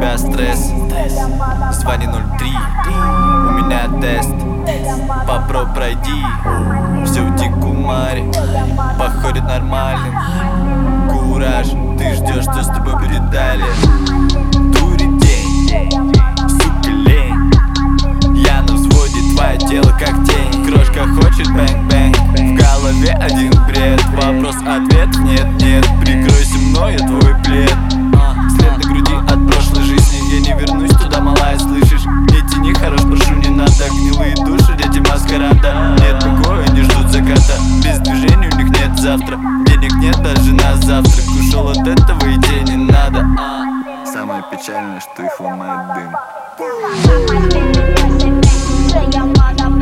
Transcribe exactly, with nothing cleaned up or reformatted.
тебя стресс. Звони ноль три, у меня тест. Попробуй пройди, все в дикумаре походит нормальным. Кураж, ты ждешь, что с тобой будет далее. Дури день, сука лень. Я на взводе, твое тело как тень. Крошка хочет бэнг-бэнг, в голове один бред. Вопрос-ответ, нет-нет, прикройся мной, я твой плед. След на груди от прошлой жизни, я не вернусь туда, малая, слышишь? Не тяни, хорош, прошу, не надо. Гнилые души, дети маскарада. Нет покоя, не ждут заката. Без движения у них нет завтра. Денег нет даже на завтрак. Ушел от этого и тебе не надо. Самое печальное, что их ломает дым.